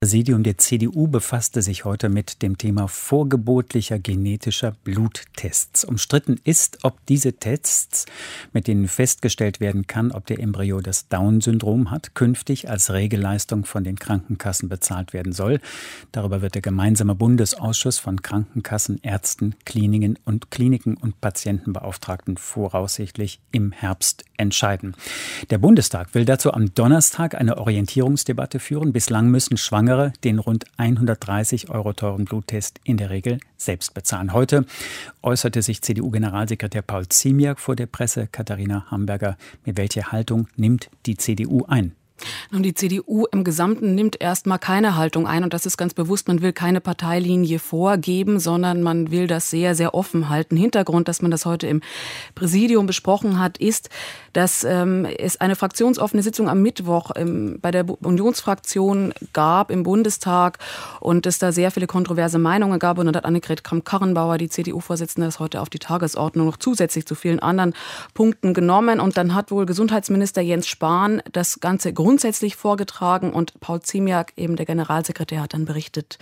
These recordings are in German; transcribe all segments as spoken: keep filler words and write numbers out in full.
Präsidium der C D U befasste sich heute mit dem Thema vorgeburtlicher genetischer Bluttests. Umstritten ist, ob diese Tests, mit denen festgestellt werden kann, ob der Embryo das Down-Syndrom hat, künftig als Regelleistung von den Krankenkassen bezahlt werden soll. Darüber wird der gemeinsame Bundesausschuss von Krankenkassen, Ärzten, Kliniken und Kliniken und Patientenbeauftragten voraussichtlich im Herbst entscheiden. Der Bundestag will dazu am Donnerstag eine Orientierungsdebatte führen. Bislang müssen Schwangere den rund hundertdreißig Euro teuren Bluttest in der Regel selbst bezahlen. Heute äußerte sich C D U-Generalsekretär Paul Ziemiak vor der Presse. Katharina Hamburger, mit welcher Haltung nimmt die C D U ein? Und die C D U im Gesamten nimmt erstmal keine Haltung ein und das ist ganz bewusst, man will keine Parteilinie vorgeben, sondern man will das sehr, sehr offen halten. Hintergrund, dass man das heute im Präsidium besprochen hat, ist, dass ähm, es eine fraktionsoffene Sitzung am Mittwoch ähm, bei der Unionsfraktion gab im Bundestag und es da sehr viele kontroverse Meinungen gab und dann hat Annegret Kramp-Karrenbauer, die C D U-Vorsitzende, das heute auf die Tagesordnung noch zusätzlich zu vielen anderen Punkten genommen und dann hat wohl Gesundheitsminister Jens Spahn das Ganze grundsätzlich vorgetragen und Paul Ziemiak, eben der Generalsekretär, hat dann berichtet.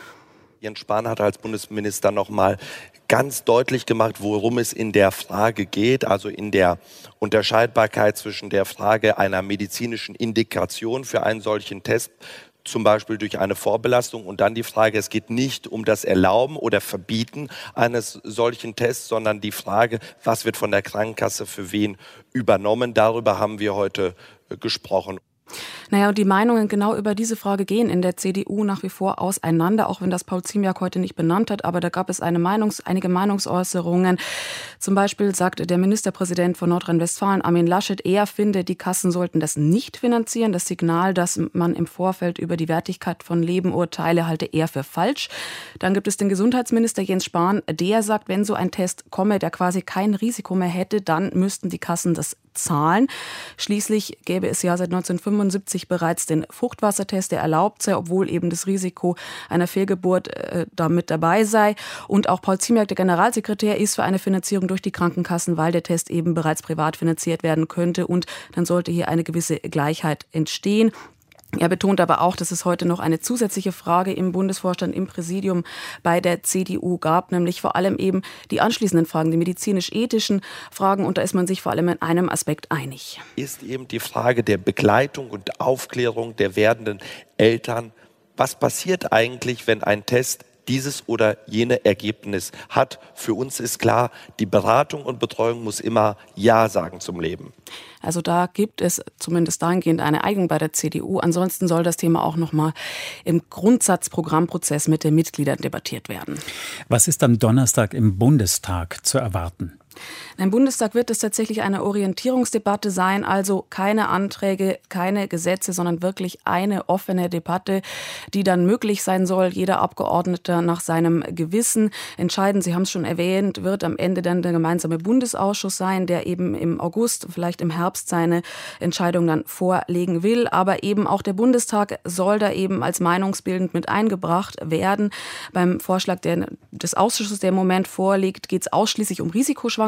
Jens Spahn hat als Bundesminister noch mal ganz deutlich gemacht, worum es in der Frage geht, also in der Unterscheidbarkeit zwischen der Frage einer medizinischen Indikation für einen solchen Test, zum Beispiel durch eine Vorbelastung und dann die Frage, es geht nicht um das Erlauben oder Verbieten eines solchen Tests, sondern die Frage, was wird von der Krankenkasse für wen übernommen. Darüber haben wir heute gesprochen. Naja, und die Meinungen genau über diese Frage gehen in der C D U nach wie vor auseinander, auch wenn das Paul Ziemiak heute nicht benannt hat. Aber da gab es eine Meinungs-, einige Meinungsäußerungen. Zum Beispiel sagt der Ministerpräsident von Nordrhein-Westfalen, Armin Laschet, er finde, die Kassen sollten das nicht finanzieren. Das Signal, dass man im Vorfeld über die Wertigkeit von Leben urteile, halte er für falsch. Dann gibt es den Gesundheitsminister Jens Spahn, der sagt, wenn so ein Test komme, der quasi kein Risiko mehr hätte, dann müssten die Kassen das zahlen. Schließlich gäbe es ja seit neunzehnhundertfünfundsiebzig bereits den Fruchtwassertest, der erlaubt sei, obwohl eben das Risiko einer Fehlgeburt äh, da mit dabei sei. Und auch Paul Ziemiak, der Generalsekretär, ist für eine Finanzierung durch die Krankenkassen, weil der Test eben bereits privat finanziert werden könnte. Und dann sollte hier eine gewisse Gleichheit entstehen. Er betont aber auch, dass es heute noch eine zusätzliche Frage im Bundesvorstand, im Präsidium bei der C D U gab, nämlich vor allem eben die anschließenden Fragen, die medizinisch-ethischen Fragen. Und da ist man sich vor allem in einem Aspekt einig. Ist eben die Frage der Begleitung und Aufklärung der werdenden Eltern. Was passiert eigentlich, wenn ein Test dieses oder jene Ergebnis hat? Für uns ist klar, die Beratung und Betreuung muss immer Ja sagen zum Leben. Also da gibt es zumindest dahingehend eine Einigung bei der C D U. Ansonsten soll das Thema auch noch mal im Grundsatzprogrammprozess mit den Mitgliedern debattiert werden. Was ist am Donnerstag im Bundestag zu erwarten? Im Bundestag wird es tatsächlich eine Orientierungsdebatte sein, also keine Anträge, keine Gesetze, sondern wirklich eine offene Debatte, die dann möglich sein soll. Jeder Abgeordnete nach seinem Gewissen entscheiden. Sie haben es schon erwähnt, wird am Ende dann der gemeinsame Bundesausschuss sein, der eben im August, vielleicht im Herbst seine Entscheidung dann vorlegen will. Aber eben auch der Bundestag soll da eben als meinungsbildend mit eingebracht werden. Beim Vorschlag der, des Ausschusses, der im Moment vorliegt, geht es ausschließlich um Risikoschwangerschaften.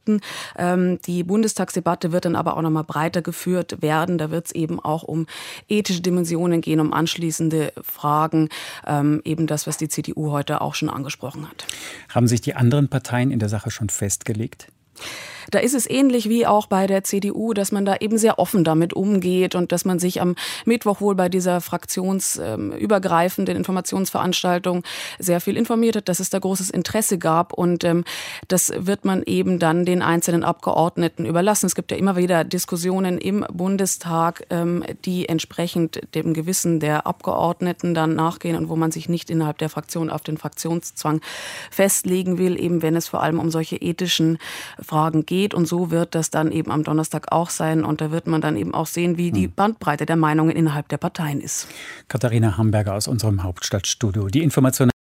Ähm, die Bundestagsdebatte wird dann aber auch noch mal breiter geführt werden. Da wird es eben auch um ethische Dimensionen gehen, um anschließende Fragen. Ähm, eben das, was die C D U heute auch schon angesprochen hat. Haben sich die anderen Parteien in der Sache schon festgelegt? Da ist es ähnlich wie auch bei der C D U, dass man da eben sehr offen damit umgeht und dass man sich am Mittwoch wohl bei dieser fraktionsübergreifenden Informationsveranstaltung sehr viel informiert hat, dass es da großes Interesse gab und ähm, das wird man eben dann den einzelnen Abgeordneten überlassen. Es gibt ja immer wieder Diskussionen im Bundestag, ähm, die entsprechend dem Gewissen der Abgeordneten dann nachgehen und wo man sich nicht innerhalb der Fraktion auf den Fraktionszwang festlegen will, eben wenn es vor allem um solche ethischen Fragen geht. Und so wird das dann eben am Donnerstag auch sein. Und da wird man dann eben auch sehen, wie die Bandbreite der Meinungen innerhalb der Parteien ist. Katharina Hamburger aus unserem Hauptstadtstudio. Die Information